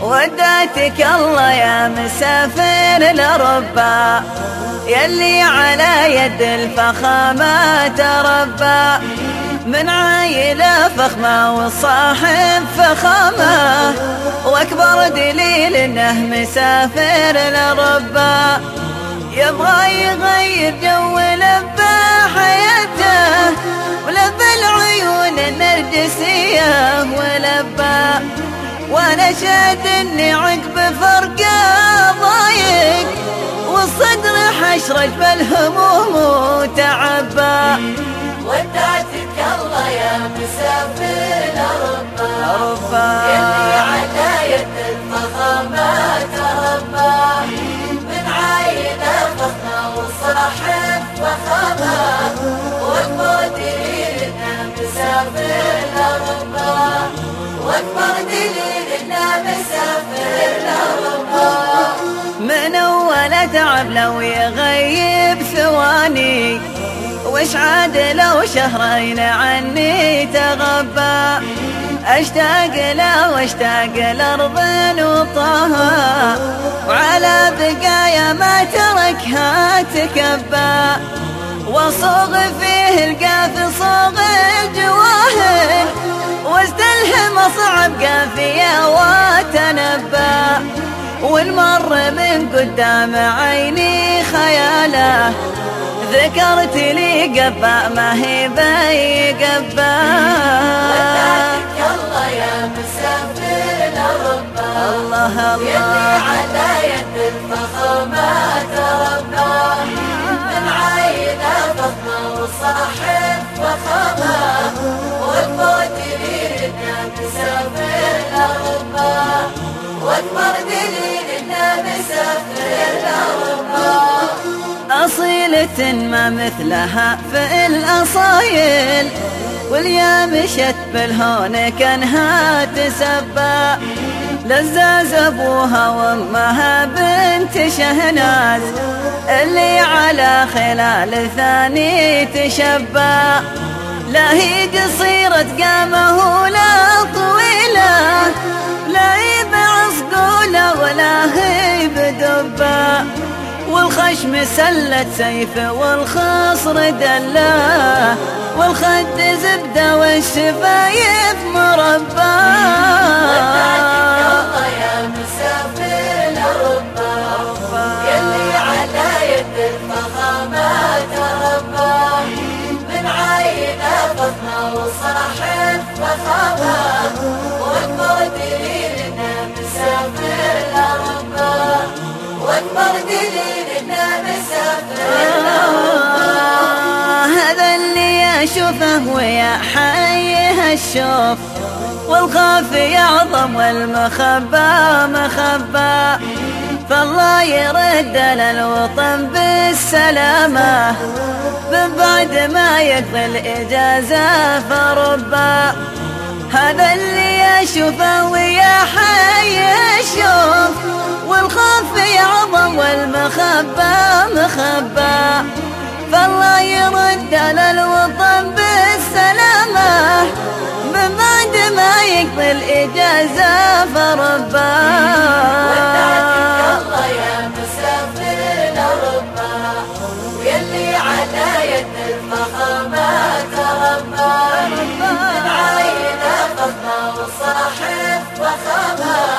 ودعتك الله يا مسافر لربا، يلي على يد الفخامة تربى، من عائلة فخمة والصاحب فخامة، واكبر دليل انه مسافر لربا. يبغى يغير جو لبى حياته، ولبى العيون النرجسية ولبى، وانا شاد اني عقب فرقه ضايق، والصدر حشرج بالهموم وتعبى. ودعتك الله يا مسافر لربا، يلي على يد الفخامة تربى، من عائلة فخمة وصاحب فخامة، واكبر دليل انه مسافر لربا، واكبر دليل انه مسافر لربا. من اول تعب لو يغيب ثواني، وش عاد لو شهرين عني تغبى، اشتاق له واشتاق لارض وطها، وعلى بقايا ما تركها تكبى، وصوغ فيه القاف صوغ الجواهر، واستلهم اصعب قافيه وتنبى، والمر من قدام عيني خياله، ذكرت لي قبا ما هي بي قبا. ودعتك الله يا مسافر لربا، الله الله، يلي على يد الفخامة تربى، من عائلة فخمة وصاحب فخامة، واكبر دليل انه مسافر لربا، واكبر دليل انه مسافر لربا. أصيلة ما مثلها في الأصايل، واليا مشت بالهون كانها تسبى، لزاز أبوها وأمها بنت شهناز، اللي على خلال ثاني تشبى، لا هي قصيرة قامه ولا طويلة، لا هي بعصقولة ولا هي بدبة، والخشم سلة سيف والخصر دلاه، والخد زبدة والشفايف مربى. ودعتك الله يا مسافر لربا، يلي على يد الفخامة تربى، من عائلة فخمة وصاحب فخامة، واكبر دليل انه مسافر لربا، واكبر دليل انه مسافر لربا. هذا اللي اشوفه ويا حيه الشوف، والخاف يعظم والمخبى مخبى، فالله يرد للوطن بالسلامة، من بعد ما يقضي الإجازة فربا. هذا اللي أشوفه ويا حي الشوف، والخوف يعظم والمخبى مخبى، فالله يرد للوطن بالسلامة، من بعد ما يقضي الإجازة فربا. ودعتك الله يا مسافر لربا، ويلي على يد الفخامة تربى، من عائلة فخمة وصاحب فخامة،